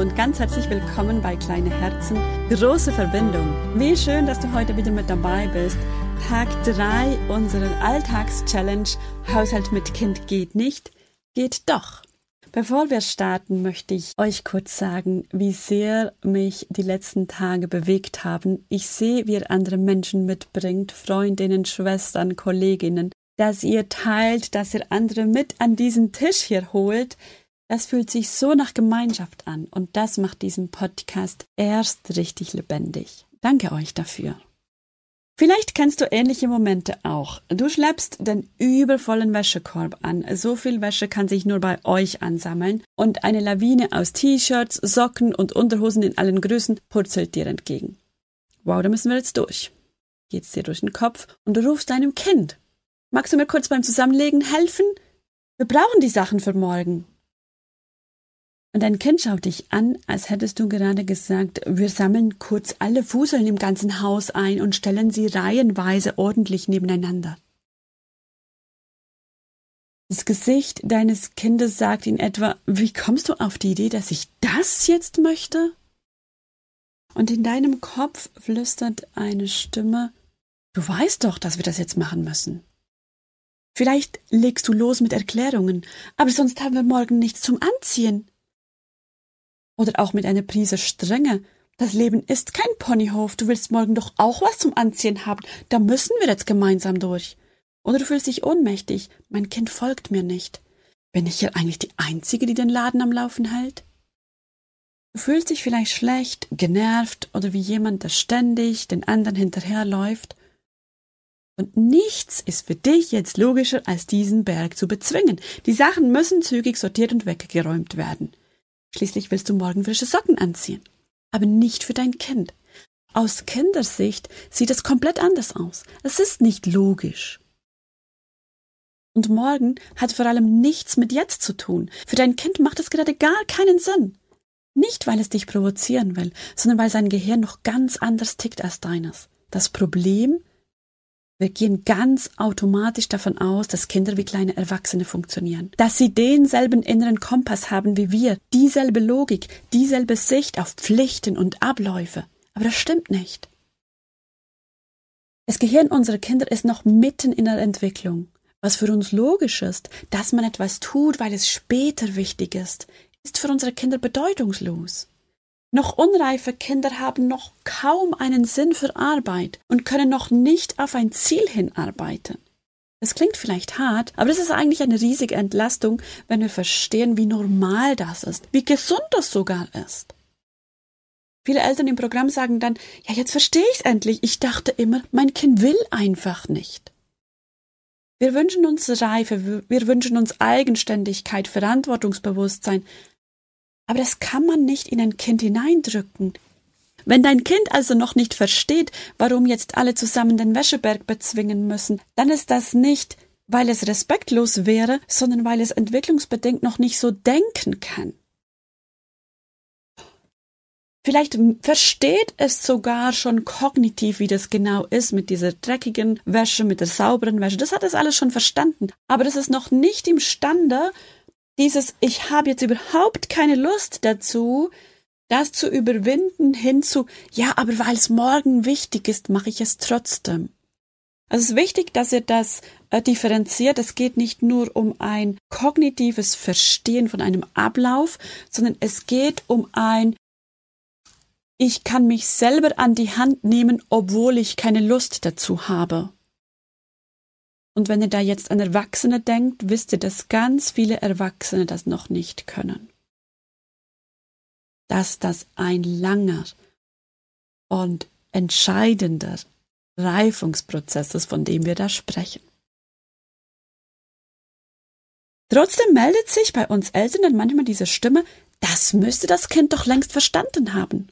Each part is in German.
und ganz herzlich willkommen bei Kleine Herzen, große Verbindung. Wie schön, dass du heute wieder mit dabei bist. Tag 3 unserer Alltagschallenge Haushalt mit Kind geht nicht, geht doch. Bevor wir starten, möchte ich euch kurz sagen, wie sehr mich die letzten Tage bewegt haben. Ich sehe, wie ihr andere Menschen mitbringt, Freundinnen, Schwestern, Kolleginnen, dass ihr teilt, dass ihr andere mit an diesen Tisch hier holt. Das fühlt sich so nach Gemeinschaft an und das macht diesen Podcast erst richtig lebendig. Danke euch dafür. Vielleicht kennst du ähnliche Momente auch. Du schleppst den übervollen Wäschekorb an. So viel Wäsche kann sich nur bei euch ansammeln und eine Lawine aus T-Shirts, Socken und Unterhosen in allen Größen purzelt dir entgegen. Wow, da müssen wir jetzt durch. Geht's dir durch den Kopf und du rufst deinem Kind. Magst du mir kurz beim Zusammenlegen helfen? Wir brauchen die Sachen für morgen. Und dein Kind schaut dich an, als hättest du gerade gesagt, wir sammeln kurz alle Fuseln im ganzen Haus ein und stellen sie reihenweise ordentlich nebeneinander. Das Gesicht deines Kindes sagt in etwa, wie kommst du auf die Idee, dass ich das jetzt möchte? Und in deinem Kopf flüstert eine Stimme, du weißt doch, dass wir das jetzt machen müssen. Vielleicht legst du los mit Erklärungen, aber sonst haben wir morgen nichts zum Anziehen. Oder auch mit einer Prise Strenge. Das Leben ist kein Ponyhof, du willst morgen doch auch was zum Anziehen haben, da müssen wir jetzt gemeinsam durch. Oder du fühlst dich ohnmächtig, mein Kind folgt mir nicht. Bin ich hier eigentlich die Einzige, die den Laden am Laufen hält? Du fühlst dich vielleicht schlecht, genervt oder wie jemand, der ständig den anderen hinterherläuft. Und nichts ist für dich jetzt logischer, als diesen Berg zu bezwingen. Die Sachen müssen zügig sortiert und weggeräumt werden. Schließlich willst du morgen frische Socken anziehen. Aber nicht für dein Kind. Aus Kindersicht sieht es komplett anders aus. Es ist nicht logisch. Und morgen hat vor allem nichts mit jetzt zu tun. Für dein Kind macht es gerade gar keinen Sinn. Nicht, weil es dich provozieren will, sondern weil sein Gehirn noch ganz anders tickt als deines. Das Problem: wir gehen ganz automatisch davon aus, dass Kinder wie kleine Erwachsene funktionieren. Dass sie denselben inneren Kompass haben wie wir, dieselbe Logik, dieselbe Sicht auf Pflichten und Abläufe. Aber das stimmt nicht. Das Gehirn unserer Kinder ist noch mitten in der Entwicklung. Was für uns logisch ist, dass man etwas tut, weil es später wichtig ist für unsere Kinder bedeutungslos. Noch unreife Kinder haben noch kaum einen Sinn für Arbeit und können noch nicht auf ein Ziel hinarbeiten. Das klingt vielleicht hart, aber das ist eigentlich eine riesige Entlastung, wenn wir verstehen, wie normal das ist, wie gesund das sogar ist. Viele Eltern im Programm sagen dann, ja, jetzt verstehe ich es endlich. Ich dachte immer, mein Kind will einfach nicht. Wir wünschen uns Reife, wir wünschen uns Eigenständigkeit, Verantwortungsbewusstsein. Aber das kann man nicht in ein Kind hineindrücken. Wenn dein Kind also noch nicht versteht, warum jetzt alle zusammen den Wäscheberg bezwingen müssen, dann ist das nicht, weil es respektlos wäre, sondern weil es entwicklungsbedingt noch nicht so denken kann. Vielleicht versteht es sogar schon kognitiv, wie das genau ist mit dieser dreckigen Wäsche, mit der sauberen Wäsche. Das hat es alles schon verstanden. Aber es ist noch nicht imstande, ich habe jetzt überhaupt keine Lust dazu, das zu überwinden hinzu, ja, aber weil es morgen wichtig ist, mache ich es trotzdem. Also es ist wichtig, dass ihr das differenziert. Es geht nicht nur um ein kognitives Verstehen von einem Ablauf, sondern es geht um ich kann mich selber an die Hand nehmen, obwohl ich keine Lust dazu habe. Und wenn ihr da jetzt an Erwachsene denkt, wisst ihr, dass ganz viele Erwachsene das noch nicht können. Dass das ein langer und entscheidender Reifungsprozess ist, von dem wir da sprechen. Trotzdem meldet sich bei uns Eltern dann manchmal diese Stimme, das müsste das Kind doch längst verstanden haben.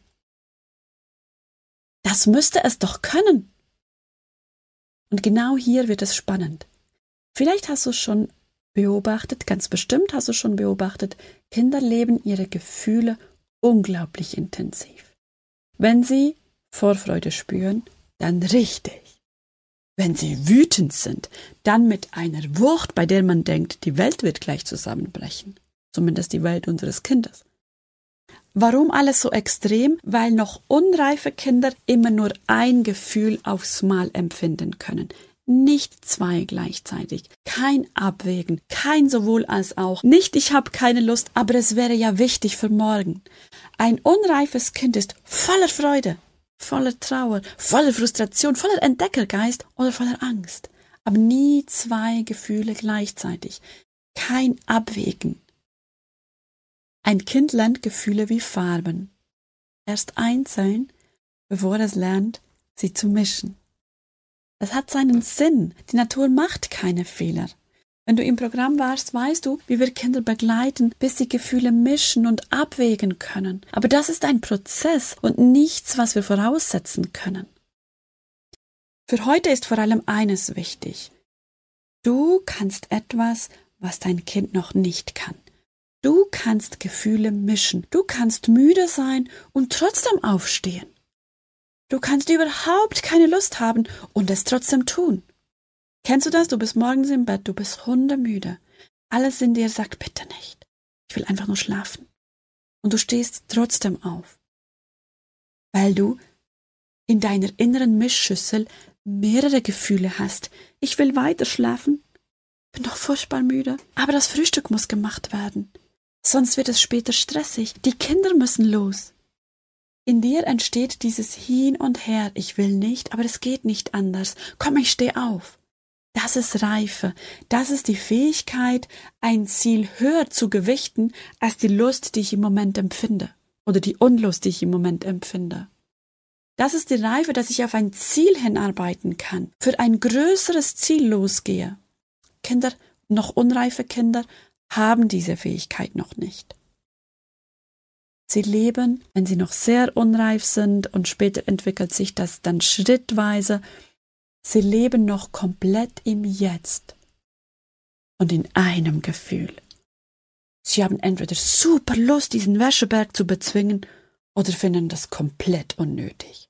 Das müsste es doch können. Und genau hier wird es spannend. Vielleicht hast du schon beobachtet, ganz bestimmt hast du schon beobachtet, Kinder leben ihre Gefühle unglaublich intensiv. Wenn sie Vorfreude spüren, dann richtig. Wenn sie wütend sind, dann mit einer Wucht, bei der man denkt, die Welt wird gleich zusammenbrechen. Zumindest die Welt unseres Kindes. Warum alles so extrem? Weil noch unreife Kinder immer nur ein Gefühl aufs Mal empfinden können. Nicht zwei gleichzeitig. Kein Abwägen, kein sowohl als auch. Nicht, ich habe keine Lust, aber es wäre ja wichtig für morgen. Ein unreifes Kind ist voller Freude, voller Trauer, voller Frustration, voller Entdeckergeist oder voller Angst. Aber nie zwei Gefühle gleichzeitig. Kein Abwägen. Ein Kind lernt Gefühle wie Farben. Erst einzeln, bevor es lernt, sie zu mischen. Das hat seinen Sinn. Die Natur macht keine Fehler. Wenn du im Programm warst, weißt du, wie wir Kinder begleiten, bis sie Gefühle mischen und abwägen können. Aber das ist ein Prozess und nichts, was wir voraussetzen können. Für heute ist vor allem eines wichtig. Du kannst etwas, was dein Kind noch nicht kann. Du kannst Gefühle mischen. Du kannst müde sein und trotzdem aufstehen. Du kannst überhaupt keine Lust haben und es trotzdem tun. Kennst du das? Du bist morgens im Bett, du bist hundemüde. Alles in dir sagt, bitte nicht. Ich will einfach nur schlafen. Und du stehst trotzdem auf. Weil du in deiner inneren Mischschüssel mehrere Gefühle hast. Ich will weiter schlafen, bin doch furchtbar müde, aber das Frühstück muss gemacht werden. Sonst wird es später stressig. Die Kinder müssen los. In dir entsteht dieses Hin und Her. Ich will nicht, aber es geht nicht anders. Komm, ich steh auf. Das ist Reife. Das ist die Fähigkeit, ein Ziel höher zu gewichten, als die Lust, die ich im Moment empfinde. Oder die Unlust, die ich im Moment empfinde. Das ist die Reife, dass ich auf ein Ziel hinarbeiten kann. Für ein größeres Ziel losgehe. Kinder, noch unreife Kinder, haben diese Fähigkeit noch nicht. Sie leben, wenn sie noch sehr unreif sind und später entwickelt sich das dann schrittweise, sie leben noch komplett im Jetzt und in einem Gefühl. Sie haben entweder super Lust, diesen Wäscheberg zu bezwingen oder finden das komplett unnötig.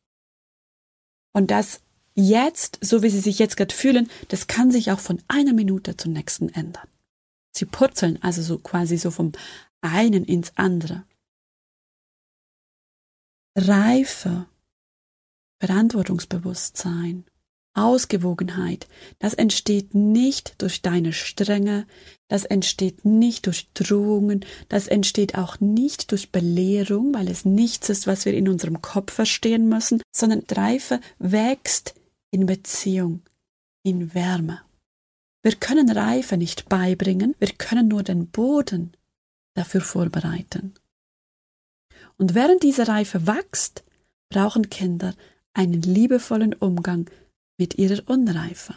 Und das Jetzt, so wie sie sich jetzt gerade fühlen, das kann sich auch von einer Minute zur nächsten ändern. Sie purzeln also so quasi so vom einen ins andere. Reife, Verantwortungsbewusstsein, Ausgewogenheit, das entsteht nicht durch deine Strenge, das entsteht nicht durch Drohungen, das entsteht auch nicht durch Belehrung, weil es nichts ist, was wir in unserem Kopf verstehen müssen, sondern Reife wächst in Beziehung, in Wärme. Wir können Reife nicht beibringen, wir können nur den Boden dafür vorbereiten. Und während diese Reife wächst, brauchen Kinder einen liebevollen Umgang mit ihrer Unreife.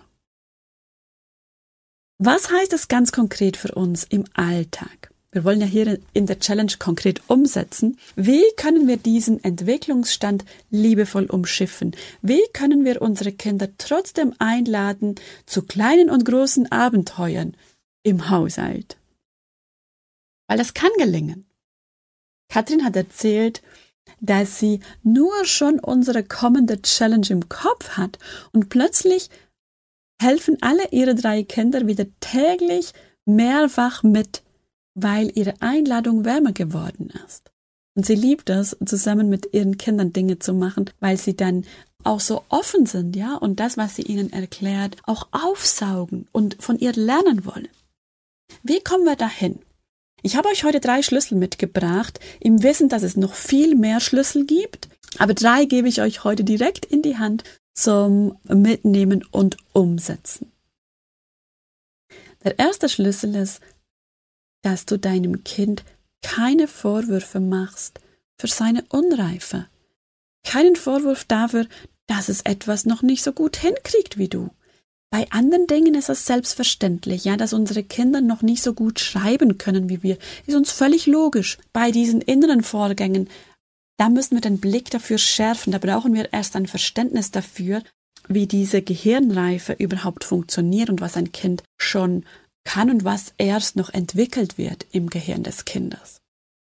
Was heißt das ganz konkret für uns im Alltag? Wir wollen ja hier in der Challenge konkret umsetzen. Wie können wir diesen Entwicklungsstand liebevoll umschiffen? Wie können wir unsere Kinder trotzdem einladen zu kleinen und großen Abenteuern im Haushalt? Weil das kann gelingen. Katrin hat erzählt, dass sie nur schon unsere kommende Challenge im Kopf hat und plötzlich helfen alle ihre 3 Kinder wieder täglich mehrfach mit, weil ihre Einladung wärmer geworden ist. Und sie liebt es, zusammen mit ihren Kindern Dinge zu machen, weil sie dann auch so offen sind, ja, und das, was sie ihnen erklärt, auch aufsaugen und von ihr lernen wollen. Wie kommen wir dahin? Ich habe euch heute 3 Schlüssel mitgebracht, im Wissen, dass es noch viel mehr Schlüssel gibt, aber 3 gebe ich euch heute direkt in die Hand zum Mitnehmen und Umsetzen. Der erste Schlüssel ist, dass du deinem Kind keine Vorwürfe machst für seine Unreife. Keinen Vorwurf dafür, dass es etwas noch nicht so gut hinkriegt wie du. Bei anderen Dingen ist es selbstverständlich, ja, dass unsere Kinder noch nicht so gut schreiben können wie wir. Ist uns völlig logisch. Bei diesen inneren Vorgängen, da müssen wir den Blick dafür schärfen. Da brauchen wir erst ein Verständnis dafür, wie diese Gehirnreife überhaupt funktioniert und was ein Kind schon kann und was erst noch entwickelt wird im Gehirn des Kindes.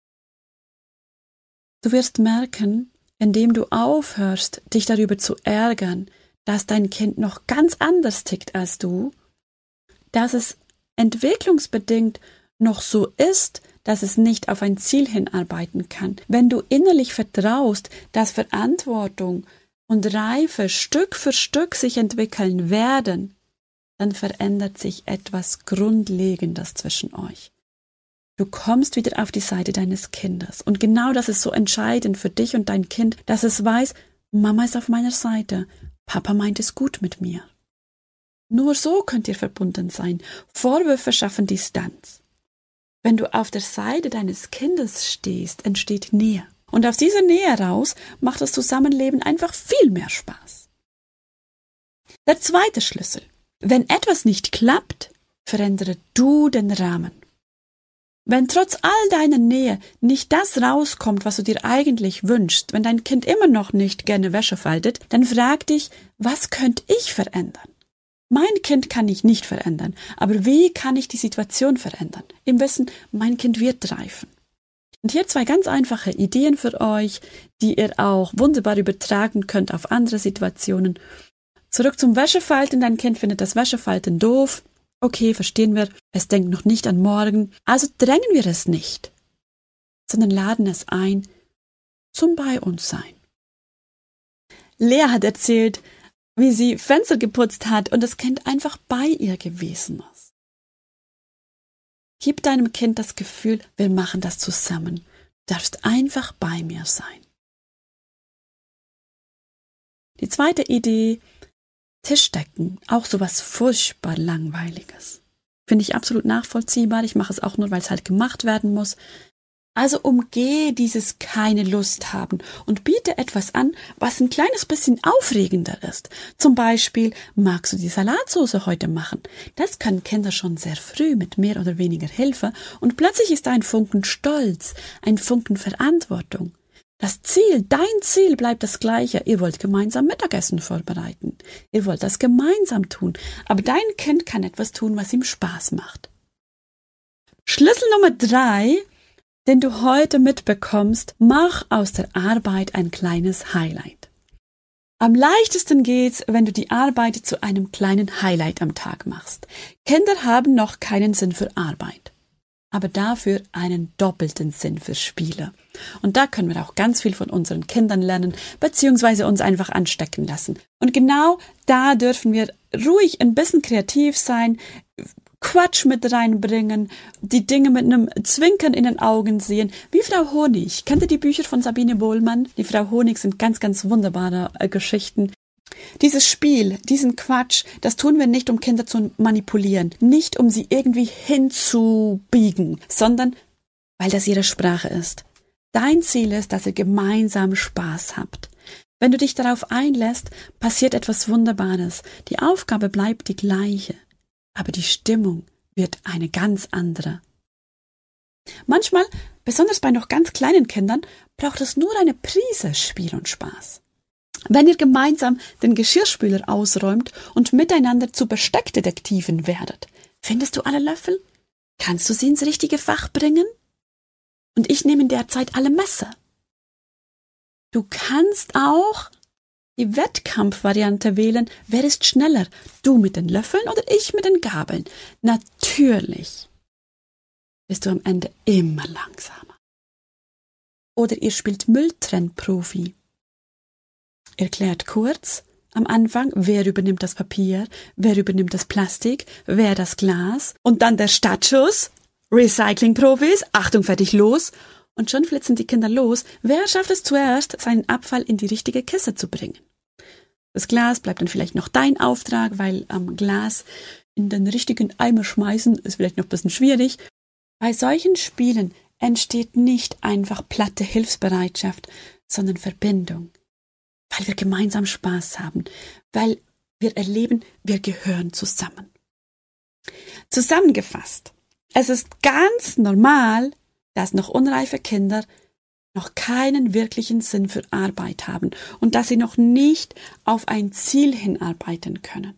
Du wirst merken, indem du aufhörst, dich darüber zu ärgern, dass dein Kind noch ganz anders tickt als du, dass es entwicklungsbedingt noch so ist, dass es nicht auf ein Ziel hinarbeiten kann, wenn du innerlich vertraust, dass Verantwortung und Reife Stück für Stück sich entwickeln werden, dann verändert sich etwas Grundlegendes zwischen euch. Du kommst wieder auf die Seite deines Kindes. Und genau das ist so entscheidend für dich und dein Kind, dass es weiß, Mama ist auf meiner Seite, Papa meint es gut mit mir. Nur so könnt ihr verbunden sein. Vorwürfe schaffen Distanz. Wenn du auf der Seite deines Kindes stehst, entsteht Nähe. Und aus dieser Nähe heraus macht das Zusammenleben einfach viel mehr Spaß. Der zweite Schlüssel. Wenn etwas nicht klappt, verändere du den Rahmen. Wenn trotz all deiner Nähe nicht das rauskommt, was du dir eigentlich wünschst, wenn dein Kind immer noch nicht gerne Wäsche faltet, dann frag dich, was könnte ich verändern? Mein Kind kann ich nicht verändern, aber wie kann ich die Situation verändern? Im Wissen, mein Kind wird reifen. Und hier 2 ganz einfache Ideen für euch, die ihr auch wunderbar übertragen könnt auf andere Situationen. Zurück zum Wäschefalten. Dein Kind findet das Wäschefalten doof. Okay, verstehen wir. Es denkt noch nicht an morgen. Also drängen wir es nicht, sondern laden es ein zum Bei uns sein. Lea hat erzählt, wie sie Fenster geputzt hat und das Kind einfach bei ihr gewesen ist. Gib deinem Kind das Gefühl, wir machen das zusammen. Du darfst einfach bei mir sein. Die zweite Idee, Tischdecken, auch sowas furchtbar Langweiliges. Finde ich absolut nachvollziehbar. Ich mache es auch nur, weil es halt gemacht werden muss. Also umgehe dieses keine Lust haben und biete etwas an, was ein kleines bisschen aufregender ist. Zum Beispiel, magst du die Salatsauce heute machen? Das können Kinder schon sehr früh mit mehr oder weniger Hilfe und plötzlich ist da ein Funken Stolz, ein Funken Verantwortung. Das Ziel, dein Ziel bleibt das gleiche. Ihr wollt gemeinsam Mittagessen vorbereiten. Ihr wollt das gemeinsam tun. Aber dein Kind kann etwas tun, was ihm Spaß macht. Schlüssel Nummer 3, den du heute mitbekommst, mach aus der Arbeit ein kleines Highlight. Am leichtesten geht's, wenn du die Arbeit zu einem kleinen Highlight am Tag machst. Kinder haben noch keinen Sinn für Arbeit, aber dafür einen doppelten Sinn für Spiele. Und da können wir auch ganz viel von unseren Kindern lernen, beziehungsweise uns einfach anstecken lassen. Und genau da dürfen wir ruhig ein bisschen kreativ sein, Quatsch mit reinbringen, die Dinge mit einem Zwinkern in den Augen sehen, wie Frau Honig. Kennt ihr die Bücher von Sabine Bohlmann? Die Frau Honig sind ganz, ganz wunderbare Geschichten. Dieses Spiel, diesen Quatsch, das tun wir nicht, um Kinder zu manipulieren, nicht um sie irgendwie hinzubiegen, sondern weil das ihre Sprache ist. Dein Ziel ist, dass ihr gemeinsam Spaß habt. Wenn du dich darauf einlässt, passiert etwas Wunderbares. Die Aufgabe bleibt die gleiche, aber die Stimmung wird eine ganz andere. Manchmal, besonders bei noch ganz kleinen Kindern, braucht es nur eine Prise Spiel und Spaß. Wenn ihr gemeinsam den Geschirrspüler ausräumt und miteinander zu Besteckdetektiven werdet, findest du alle Löffel? Kannst du sie ins richtige Fach bringen? Und ich nehme in der Zeit alle Messer. Du kannst auch die Wettkampfvariante wählen. Wer ist schneller? Du mit den Löffeln oder ich mit den Gabeln? Natürlich bist du am Ende immer langsamer. Oder ihr spielt Mülltrennprofi. Erklärt kurz am Anfang, wer übernimmt das Papier, wer übernimmt das Plastik, wer das Glas und dann der Startschuss. Recycling-Profis, Achtung, fertig, los. Und schon flitzen die Kinder los. Wer schafft es zuerst, seinen Abfall in die richtige Kiste zu bringen? Das Glas bleibt dann vielleicht noch dein Auftrag, weil am Glas in den richtigen Eimer schmeißen ist vielleicht noch ein bisschen schwierig. Bei solchen Spielen entsteht nicht einfach platte Hilfsbereitschaft, sondern Verbindung. Weil wir gemeinsam Spaß haben, weil wir erleben, wir gehören zusammen. Zusammengefasst. Es ist ganz normal, dass noch unreife Kinder noch keinen wirklichen Sinn für Arbeit haben und dass sie noch nicht auf ein Ziel hinarbeiten können.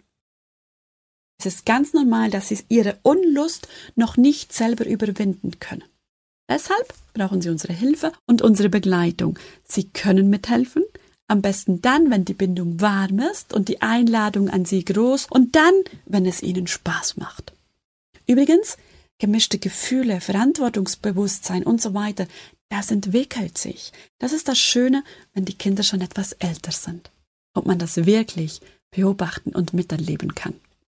Es ist ganz normal, dass sie ihre Unlust noch nicht selber überwinden können. Deshalb brauchen sie unsere Hilfe und unsere Begleitung. Sie können mithelfen, am besten dann, wenn die Bindung warm ist und die Einladung an sie groß und dann, wenn es ihnen Spaß macht. Übrigens, gemischte Gefühle, Verantwortungsbewusstsein und so weiter, das entwickelt sich. Das ist das Schöne, wenn die Kinder schon etwas älter sind und man das wirklich beobachten und miterleben kann.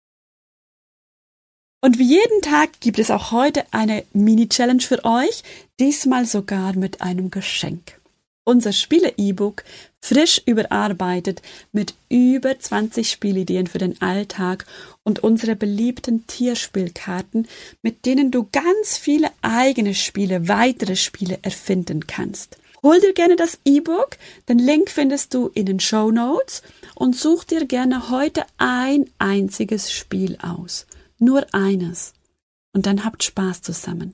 Und wie jeden Tag gibt es auch heute eine Mini-Challenge für euch, diesmal sogar mit einem Geschenk. Unser Spiele-E-Book, frisch überarbeitet mit über 20 Spielideen für den Alltag und unsere beliebten Tierspielkarten, mit denen du ganz viele eigene Spiele, weitere Spiele erfinden kannst. Hol dir gerne das E-Book, den Link findest du in den Shownotes und such dir gerne heute ein einziges Spiel aus. Nur eines. Und dann habt Spaß zusammen.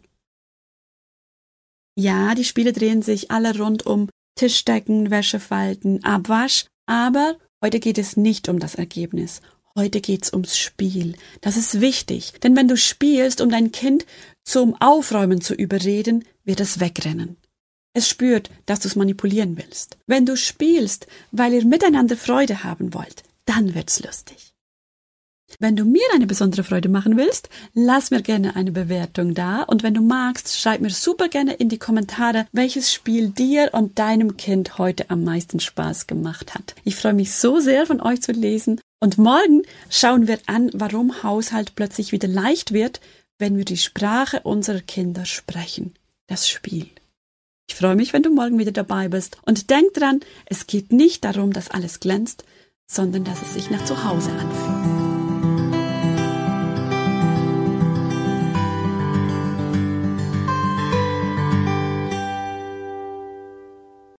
Ja, die Spiele drehen sich alle rund um Tischdecken, Wäschefalten, Abwasch, aber heute geht es nicht um das Ergebnis. Heute geht's ums Spiel. Das ist wichtig, denn wenn du spielst, um dein Kind zum Aufräumen zu überreden, wird es wegrennen. Es spürt, dass du es manipulieren willst. Wenn du spielst, weil ihr miteinander Freude haben wollt, dann wird's lustig. Wenn du mir eine besondere Freude machen willst, lass mir gerne eine Bewertung da und wenn du magst, schreib mir super gerne in die Kommentare, welches Spiel dir und deinem Kind heute am meisten Spaß gemacht hat. Ich freue mich so sehr, von euch zu lesen und morgen schauen wir an, warum Haushalt plötzlich wieder leicht wird, wenn wir die Sprache unserer Kinder sprechen. Das Spiel. Ich freue mich, wenn du morgen wieder dabei bist und denk dran, es geht nicht darum, dass alles glänzt, sondern dass es sich nach Zuhause anfühlt.